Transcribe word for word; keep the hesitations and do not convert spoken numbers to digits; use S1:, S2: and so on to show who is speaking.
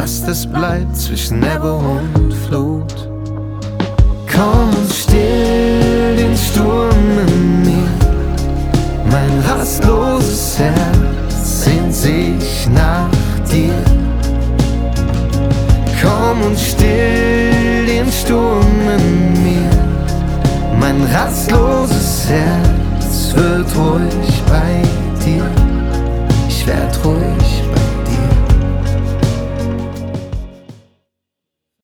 S1: was das bleibt zwischen Ebbe und Flut. Komm und still den Sturm in mir, mein rastloses Herz sehnt sich nach dir. Komm und still den Sturm in mir, mein rastloses Herz wird ruhig bei dir. Ich werd ruhig bei dir.